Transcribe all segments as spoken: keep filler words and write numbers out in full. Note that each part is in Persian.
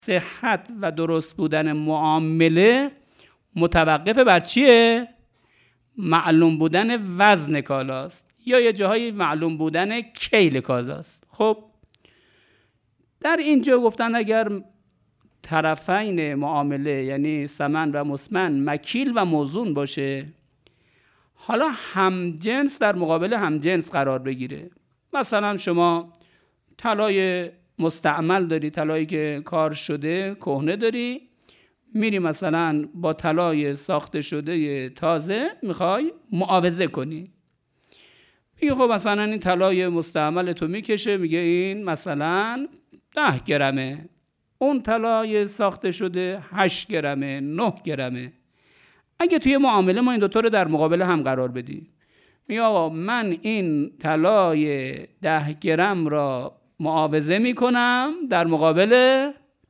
صحت و درست بودن معامله متوقف بر چیه؟ معلوم بودن وزن کالاست یا یه جاهای معلوم بودن کیل کالاست. خب در اینجا گفتن اگر طرفین معامله یعنی ثمن و مسمن مکیل و موزون باشه، حالا همجنس در مقابل همجنس قرار بگیره. مثلا شما طلای مستعمل داری، طلایی که کار شده کهنه داری، میری مثلا با طلای ساخته شده تازه میخوای معاوضه کنی. میگه خب مثلا این طلای مستعمل تو میکشه، میگه این مثلا ده گرمه، اون طلای ساخته شده هشت گرمه، نه گرمه. اگه توی معامله ما این دوتا رو در مقابل هم قرار بدی، میگه آقا من این طلای ده گرم را معاوضه میکنم در مقابل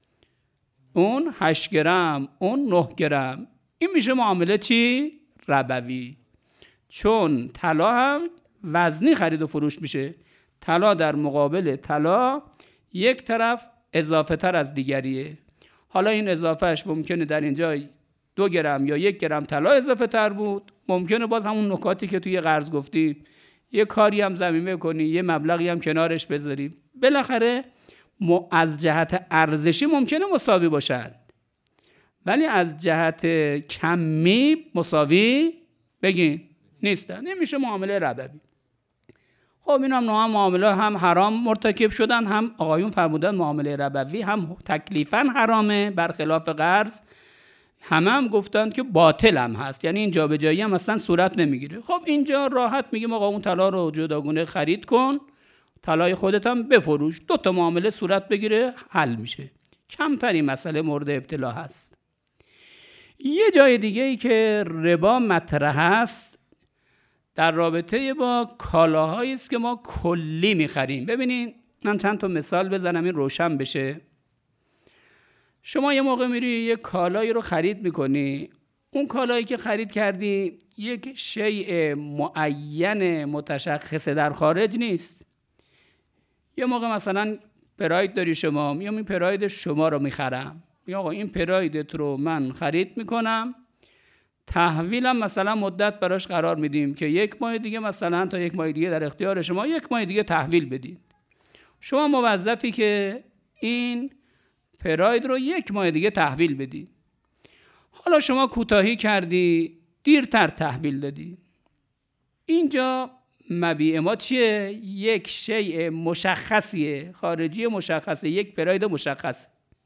اون هشت گرم، اون نه گرم. این میشه معامله چی؟ ربوی. چون طلا هم وزنی خرید و فروش میشه. طلا در مقابل طلا یک طرف اضافه تر از دیگریه. حالا این اضافهش ممکنه در اینجا دو گرم یا یک گرم طلا اضافه تر بود، ممکنه باز همون نکاتی که توی قرض گفتیم یه کاری هم ضمیمه کنی، یه مبلغی هم کنارش بذاری، بالاخره از جهت ارزشی ممکنه مساوی باشد ولی از جهت کمی مساوی بگین نیستن. نمیشه معامله ربوی. خب این هم نوع معامله هم حرام مرتکب شدن، هم آقایون فرمودن معامله ربوی هم تکلیفاً حرامه برخلاف قرض، همه هم گفتن که باطل هم هست، یعنی این جابجایی هم اصلا صورت نمیگیره. خب اینجا راحت میگیم آقا اون طلا رو جداگونه خرید کن، طلای خودت هم بفروش، دو تا معامله صورت بگیره، حل میشه. کمتری مسئله مورد ابتلا هست. یه جای دیگه ای که ربا مطرح است در رابطه با کالاهایی است که ما کلی میخریم. ببینین من چند تا مثال بزنم این روشن بشه. شما یه موقع میری یه کالایی رو خرید میکنی، اون کالایی که خرید کردی یک شیء معین متشخص در خارج نیست. یه موقع مثلا پراید داری شما، میام این پراید شما رو میخرم، میگم آقا این پرایدت رو من خرید میکنم، تحویلم مثلا مدت براش قرار میدیم که یک ماه دیگه مثلا تا یک ماه دیگه در اختیار شما یک ماه دیگه تحویل بدید. شما موظفی که این پراید رو یک ماه دیگه تحویل بدی. حالا شما کوتاهی کردی، دیرتر تحویل دادی. اینجا مبیع ما چیه؟ یک شیء مشخصیه، خارجی مشخصه، یک پراید مشخص.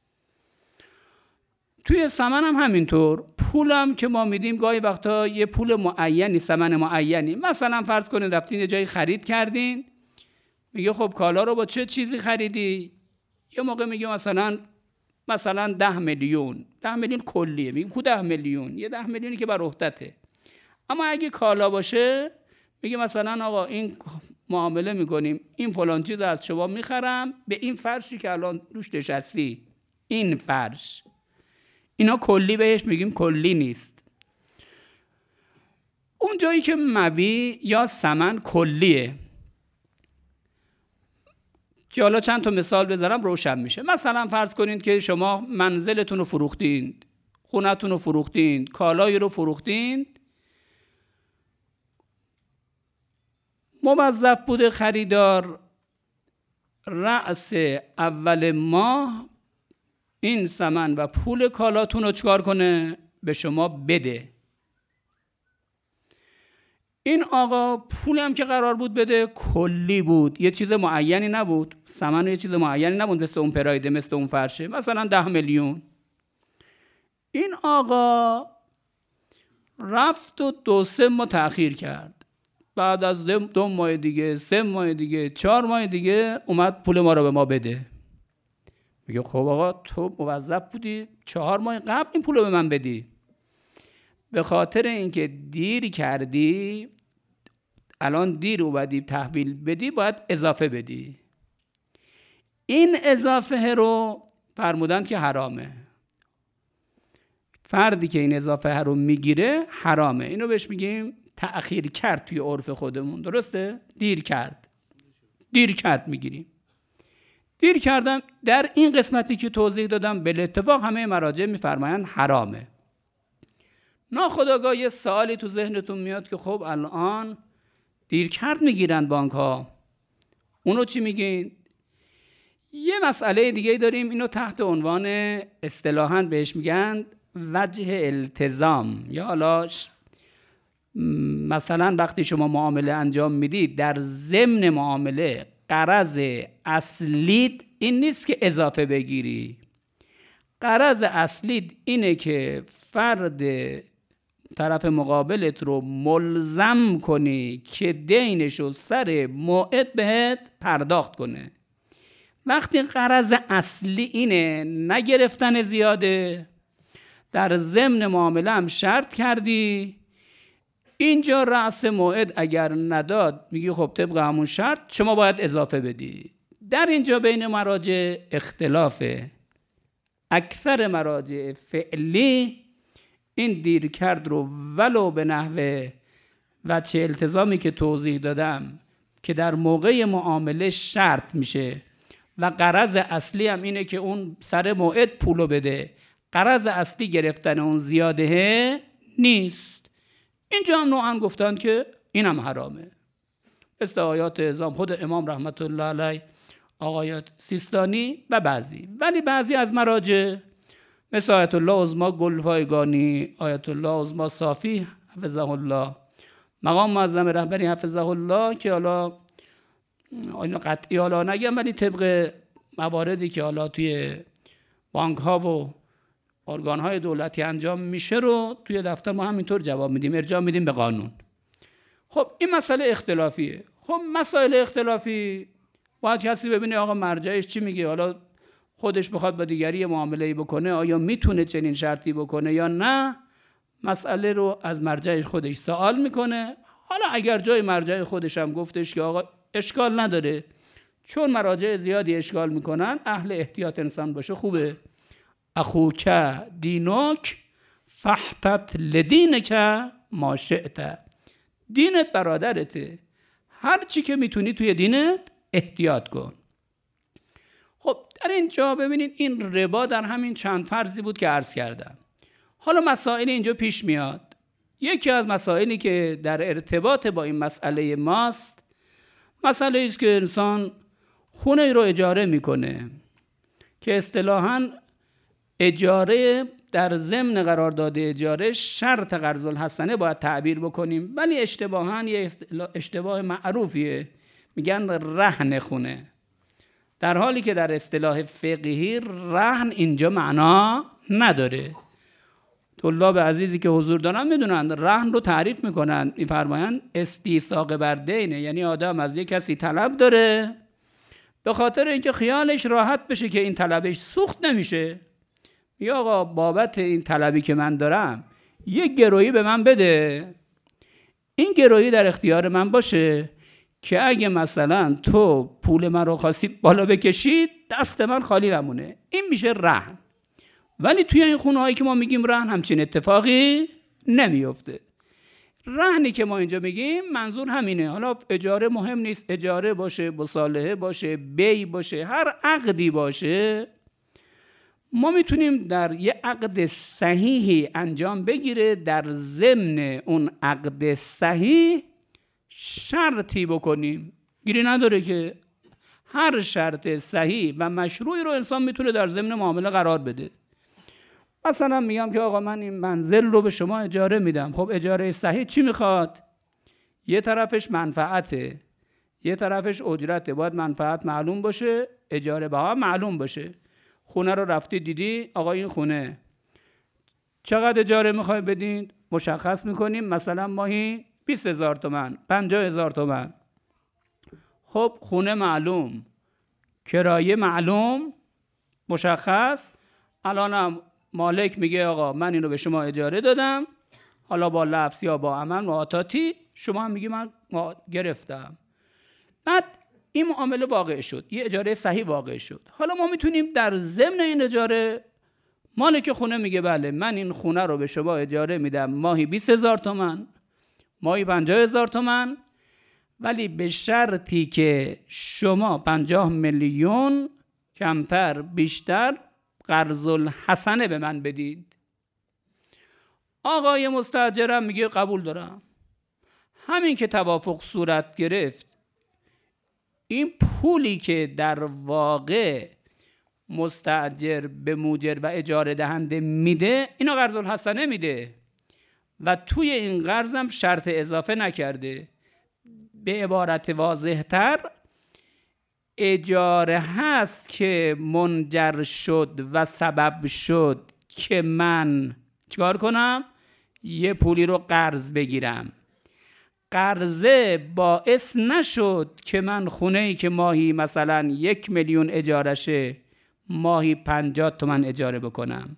توی ثمن هم همینطور. پولم که ما میدیم گاهی وقتا یه پول معینی، ثمن معینی، مثلا فرض کنید رفتین یه جایی خرید کردین، میگه خب کالا رو با چه چیزی خریدی؟ یه موقع میگه مثلا مثلا ده میلیون، ده میلیون کلیه، میگه کو ده میلیون، یه ده میلیونی که بر عهدته. اما اگه کالا باشه میگه مثلا آقا این معامله میکنیم، این فلان چیز از شما میخرم به این فرشی که الان روش نشستی، این فرش. اینا کلی بهش میگیم کلی نیست. اون جایی که مبیع یا ثمن کلیه، که حالا چند تا مثال بذارم روشن میشه. مثلا فرض کنید که شما منزلتون رو فروختین، خونتون رو فروختین، کالایی رو فروختین، موظف بوده خریدار رأس اول ماه این ثمن و پول کالاتون رو چکار کنه؟ به شما بده. این آقا پولی هم که قرار بود بده کلی بود، یه چیز معینی نبود، ثمن یه چیز معینی نبود، مثل اون پرایده، مثل اون فرشه، مثلا ده میلیون. این آقا رفت و دو سه ماه تأخیر کرد، بعد از دو ماه دیگه، سه ماه دیگه، چهار ماه دیگه اومد پول ما رو به ما بده. میگه خب آقا تو موظف بودی چهار ماه قبل این پول رو به من بدی، به خاطر اینکه دیر کردی، الان دیر اومدی تحویل بدی، باید اضافه بدی. این اضافه رو فرمودن که حرامه. فردی که این اضافه رو میگیره حرامه. اینو بهش میگیم تأخیر کرد توی عرف خودمون، درسته؟ دیر کرد. دیر کرد میگیریم. دیر کردم در این قسمتی که توضیح دادم به اتفاق همه مراجع میفرمایند حرامه. ناخودآگاه یه سوالی تو ذهنتون میاد که خب الان دیر کرد میگیرن بانک ها، اونو چی میگین؟ یه مسئله دیگه داریم، اینو تحت عنوان اصطلاحاً بهش میگن وجه التزام. یا حالا مثلا وقتی شما معامله انجام میدید در ضمن معامله غرض اصلیت این نیست که اضافه بگیری، غرض اصلیت اینه که فرد طرف مقابلت رو ملزم کنی که دینشو سر موعد بهت پرداخت کنه. وقتی غرض اصلی اینه نگرفتن زیاده، در ضمن معامله هم شرط کردی، اینجا رأس موعد اگر نداد میگی خب طبق همون شرط شما باید اضافه بدی. در اینجا بین مراجع اختلافه. اکثر مراجع فعلی این دیر کرد رو ولو به نحوه وجه التزامی که توضیح دادم که در موقع معامله شرط میشه و غرض اصلی هم اینه که اون سر موعد پولو بده، غرض اصلی گرفتن اون زیاده نیست. اینجا هم نوعاً گفتن که اینم حرامه. مثل آیات اعظام خود امام رحمت الله علیه، آقایات سیستانی و بعضی. ولی بعضی از مراجع مثل آیت الله عظما گلپایگانی، آیت الله عظما صافی حفظه الله، مقام معظم رهبری حفظه الله که حالا اینو قطعی حالا نگم ولی طبق مواردی که حالا توی بانک ها و ارگان های دولتی انجام میشه رو توی دفتر ما همینطور جواب میدیم، ارجاع میدیم به قانون. خب این مسئله اختلافیه. خب مسائل اختلافی باید کسی ببینه آقا مرجعش چی میگه، حالا خودش بخواد با دیگری معامله‌ای بکنه آیا میتونه چنین شرطی بکنه یا نه، مسئله رو از مرجع خودش سوال میکنه. حالا اگر جای مرجع خودش هم گفتش که آقا اشکال نداره، چون مراجع زیادی اشکال میکنن، اهل احتیاط انسان باشه خوبه. اخوک دینک فحتت لدینک ما شئت، دینت برادرته، هر چی که میتونی توی دینت احتیاط کن. خب در اینجا ببینید این ربا در همین چند فرضی بود که عرض کردم. حالا مسائل اینجا پیش میاد. یکی از مسائلی که در ارتباط با این مسئله ماست، مسئله است که انسان خونه رو اجاره میکنه که اصطلاحاً اجاره در ضمن قرارداد اجاره شرط قرض الحسنه باید تعبیر بکنیم، ولی اشتباهاً یه اشتباه معروفیه، میگن رهن خونه، در حالی که در اصطلاح فقهی رهن اینجا معنا نداره. طلاب عزیزی که حضور دارن میدونن رهن رو تعریف میکنن، میفرمایند استیثاق بر دینه، یعنی آدم از یک کسی طلب داره، به خاطر اینکه خیالش راحت بشه که این طلبش سوخت نمیشه، یا آقا بابت این طلبی که من دارم یک گرویی به من بده، این گرویی در اختیار من باشه که اگه مثلا تو پول من رو خواستی بالا بکشید دست من خالی نمونه، این میشه رهن. ولی توی این خونه هایی که ما میگیم رهن همچین اتفاقی نمیفته. رهنی که ما اینجا میگیم منظور همینه. حالا اجاره مهم نیست، اجاره باشه، مصالحه باشه، بی باشه، هر عقدی باشه، ما میتونیم در یه عقد صحیحی انجام بگیره، در ضمن اون عقد صحیح شرطی بکنیم. گیری نداره که هر شرط صحیح و مشروعی رو انسان میتونه در ضمن معامله قرار بده. مثلا میگم که آقا من این منزل رو به شما اجاره میدم. خب اجاره صحیح چی میخواد؟ یه طرفش منفعته، یه طرفش اجرته. باید منفعت معلوم باشه، اجاره بها معلوم باشه. خونه رو رفتی دیدی، آقا این خونه چقدر اجاره میخوای بدین؟ مشخص میکنیم، مثلا ماهی بیست هزار تومن، پنجاه هزار تومن. خب خونه معلوم، کرایه معلوم، مشخص. الانم مالک میگه آقا من اینو به شما اجاره دادم، حالا با لفظ یا با عمل معاطاتی، شما هم میگی من گرفتم. بعد این معامله واقع شد، یه اجاره صحیح واقع شد. حالا ما میتونیم در ضمن این اجاره، مالک خونه میگه بله من این خونه رو به شما اجاره میدم ماهی بیست هزار تومن، ماهی پنجاه هزار تومن، ولی به شرطی که شما پنجاه میلیون کمتر بیشتر قرض الحسنه به من بدید. آقای مستاجرم میگه قبول دارم. همین که توافق صورت گرفت، این پولی که در واقع مستاجر به موجر و اجاره دهنده میده، اینو قرض الحسنه میده و توی این قرضم شرط اضافه نکرده. به عبارت واضح تر، اجاره هست که منجر شد و سبب شد که من چیکار کنم؟ یه پولی رو قرض بگیرم. قرضه باعث نشد که من خونه‌ای که ماهی مثلا یک میلیون اجارشه ماهی پنجاه تومن اجاره بکنم.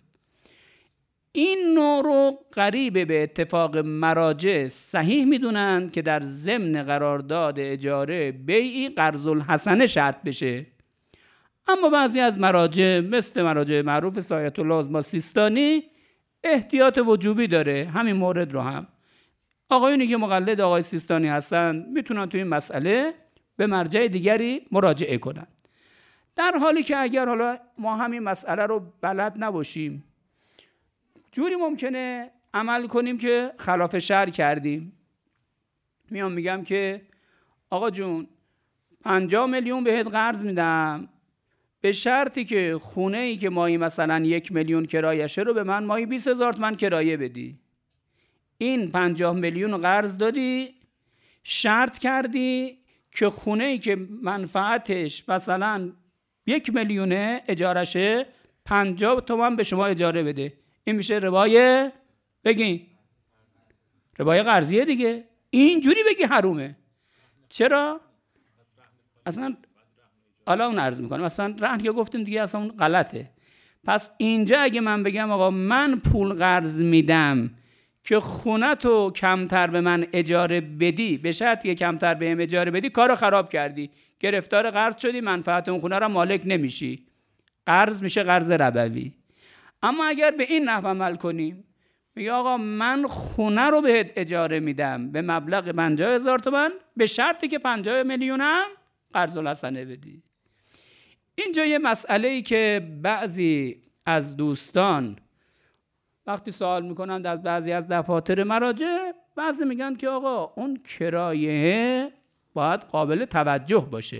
این نوع رو قریب به اتفاق مراجع صحیح میدونن که در ضمن قرارداد اجاره بیعی قرض الحسنه شرط بشه. اما بعضی از مراجع مثل مراجع معروف سایت الله سیستانی احتیاط وجوبی داره. همین مورد رو هم آقایونی که مقلد آقای سیستانی هستن میتونن توی این مسئله به مرجع دیگری مراجعه کنن. در حالی که اگر حالا ما همین مسئله رو بلد نباشیم، جوری ممکنه عمل کنیم که خلاف شرع کردیم. میام میگم که آقا جون پنجاه میلیون بهت قرض میدم به شرطی که خونه ای که ماهی مثلا یک میلیون کرایشه رو به من ماهی بیست هزار تومن کرایه بدی. این پنجاه میلیون قرض دادی، شرط کردی که خونه ای که منفعتش مثلا یک میلیونه اجارشه پنجاه تومن به شما اجاره بده. این میشه ربای، بگین ربای قرضیه دیگه. اینجوری بگی حرومه. چرا؟ اصلا حالا اون عرض میکنم، اصلا رهن که گفتیم دیگه اصلا اون غلطه. پس اینجا اگه من بگم آقا من پول قرض میدم که خونه تو کمتر به من اجاره بدی، به شرطی که کمتر بهم اجاره بدی، کارو خراب کردی، گرفتار قرض شدی، منفعت اون خونه رو مالک نمیشی، قرض میشه قرض ربوی. اما اگر به این نحو عمل کنیم، میگه آقا من خونه رو بهت اجاره میدم به مبلغ پنجاه هزار تومان به شرطی که پنجاه میلیونم قرض الحسنه بدی. اینجا یه مسئله ای که بعضی از دوستان وقتی سوال میکنند از بعضی از دفاتر مراجع، بعضی میگن که آقا اون کرایه باید قابل توجه باشه.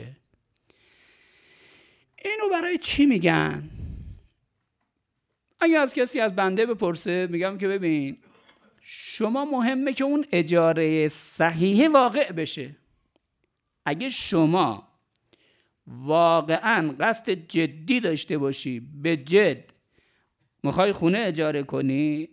اینو برای چی میگن؟ اگه از کسی از بنده بپرسه میگم که ببین شما مهمه که اون اجاره صحیح واقع بشه. اگه شما واقعا قصد جدی داشته باشی، به جد میخوای خونه اجاره کنی،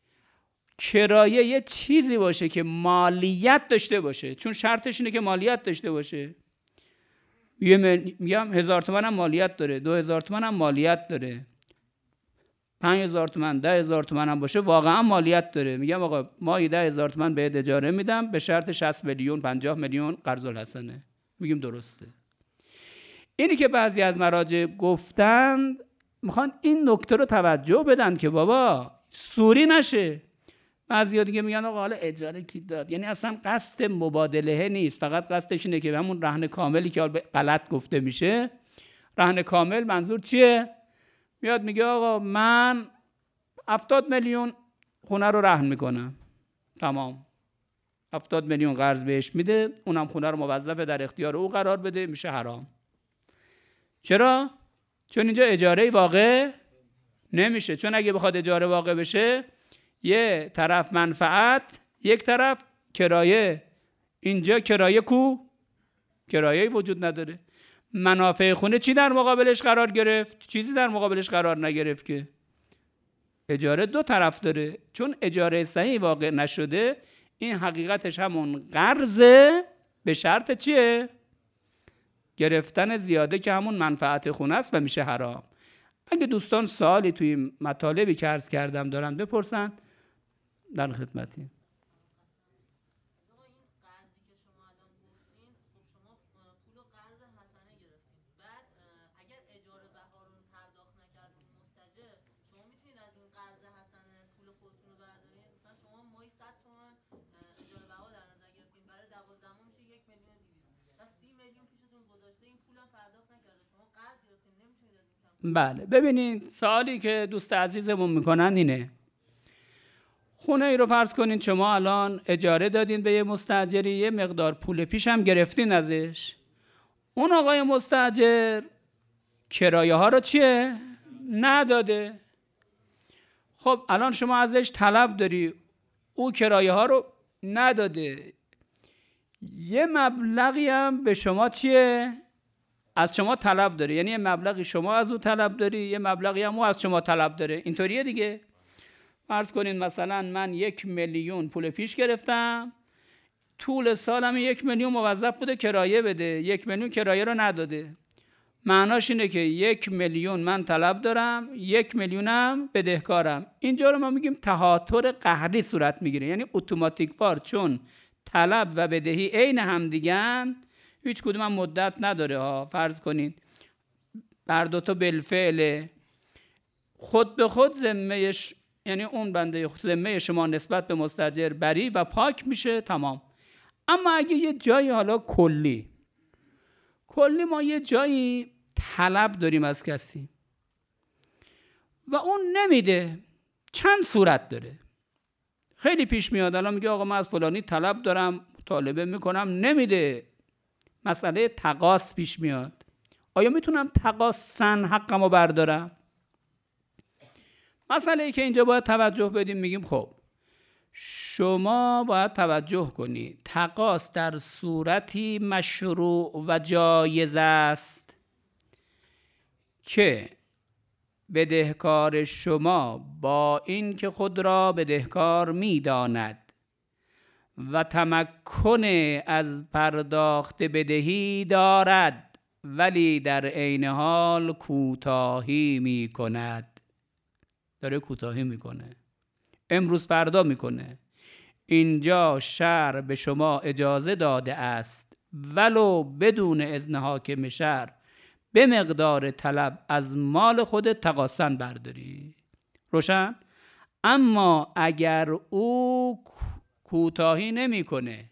کرایه یه چیزی باشه که مالیت داشته باشه، چون شرطش اینه که مالیت داشته باشه. یه میگم هزار تومن هم مالیت داره، دو هزار تومن هم مالیت داره، پنج هزار تومن، ده هزار تومن هم باشه واقعا مالیت داره. میگم آقا ماهی ده هزار تومن بهت اجاره میدم به شرط شصت میلیون پنجاه میلیون قرض الحسنه. میگیم درسته. اینی که بعضی از مراجع گفتند میخوان این نکته رو توجه بدن که بابا سوری نشه. بعضیا دیگه میگن آقا حالا اجاره کی داد، یعنی اصلا قصد مبادله نیست، فقط قصدش اینه که همون رهن کاملی که غلط گفته میشه. رهن کامل منظور چیه؟ میاد میگه آقا من هفتاد میلیون خونه رو رهن میکنم، تمام، هفتاد میلیون قرض بهش میده، اونم خونه رو موظف در اختیار او قرار بده، میشه حرام. چرا؟ چون اینجا اجاره واقع نمیشه. چون اگه بخواد اجاره واقع بشه، یه طرف منفعت، یک طرف کرایه. اینجا کرایه کو؟ کرایه‌ای وجود نداره. منافع خونه چی در مقابلش قرار گرفت؟ چیزی در مقابلش قرار نگرفت که. اجاره دو طرف داره. چون اجاره صحیح واقع نشده، این حقیقتش همون قرضه، به شرط چیه؟ گرفتن زیاده که همون منفعت خونه است و میشه حرام. اگه دوستان سوالی توی مطالبی که عرض کردم دارن بپرسن، در خدمتی. میلیون پیشتون گذاشته، این پولم پرداخت نکرده، شما قرض گرفتین نمیتونید بله ببینید سوالی که دوست عزیزمون میکنن اینه، خونه ای رو فرض کنین شما الان اجاره دادین به یه مستاجری، یه مقدار پول پیش هم گرفتین ازش، اون آقای مستاجر کرایه ها رو چیه؟ نداده. خب الان شما ازش طلب داری، او کرایه ها رو نداده، یه مبلغی هم به شما چیه؟ از شما طلب داره، یعنی یه مبلغی شما از او طلب داری، یه مبلغی هم او از شما طلب داره. اینطوریه دیگه. فرض کنین مثلا من یک میلیون پول پیش گرفتم، طول سالم یک میلیون موظف بوده کرایه بده، یک میلیون کرایه رو نداده. معناش اینه که یک میلیون من طلب دارم، یک میلیونم بدهکارم. اینجا رو ما میگیم تهاتر قهری صورت میگیره، یعنی اتوماتیک وار، چون طلب و بدهی عین هم دیگن، هیچ کدوم هم مدت نداره ها. فرض کنین بر دو تا بالفعل، خود به خود ذمهش، یعنی اون بنده ذمه شما نسبت به مستاجر بری و پاک میشه، تمام. اما اگه یه جایی حالا کلی کلی ما یه جایی طلب داریم از کسی و اون نمیده، چند صورت داره. خیلی پیش میاد الان میگه آقا من از فلانی طلب دارم، مطالبه میکنم، نمیده. مسئله تقاص پیش میاد. آیا میتونم تقاصاً حقمو بردارم؟ مسئله ای که اینجا باید توجه بدیم، میگیم خب شما باید توجه کنی تقاص در صورتی مشروع و جایز است که بدهکار شما با این که خود را بدهکار میداند و تمکن از پرداخت بدهی دارد ولی در عین حال کوتاهی میکند. داره کوتاهی میکنه، امروز فردا میکنه. اینجا شرع به شما اجازه داده است ولو بدون اذن حاکم شرع به مقدار طلب از مال خودت تقاصاً برداری. روشن؟ اما اگر او کوتاهی نمیکنه،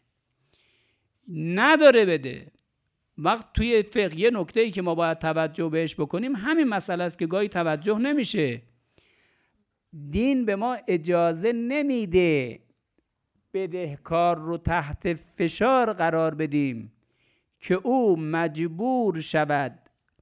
نداره بده، وقت توی فقه یه نکته‌ای که ما باید توجه بهش بکنیم همین مسئله است که گاهی توجه نمیشه. دین به ما اجازه نمیده بدهکار رو تحت فشار قرار بدیم که او مجبور شود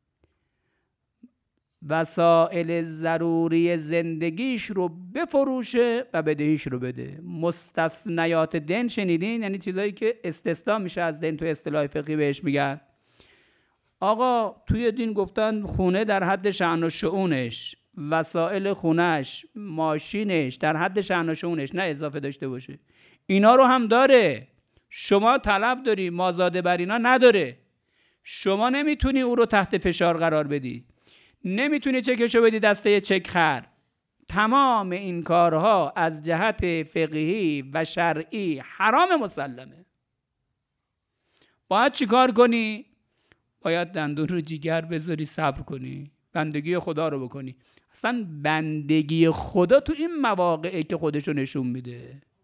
وسایل ضروری زندگیش رو بفروشه و بدهیش رو بده. مستثنیات دین شنیدین؟ یعنی چیزایی که استثنا میشه از دین، تو اصطلاح فقهی بهش میگن آقا توی دین گفتن خونه در حد شأن و شؤونش، وسایل خونش، ماشینش در حد شأن و شؤونش، نه اضافه داشته باشه. اینا رو هم داره. شما طلب داری، مازاده بر اینا نداره. شما نمیتونی او رو تحت فشار قرار بدی، نمیتونی چکشو بدی دسته چک خر. تمام این کارها از جهت فقهی و شرعی حرام مسلمه. باید چی کار کنی؟ باید دندون رو جیگر بذاری، صبر کنی، بندگی خدا رو بکنی. اصلا بندگی خدا تو این مواقعی که خودشو نشون میده.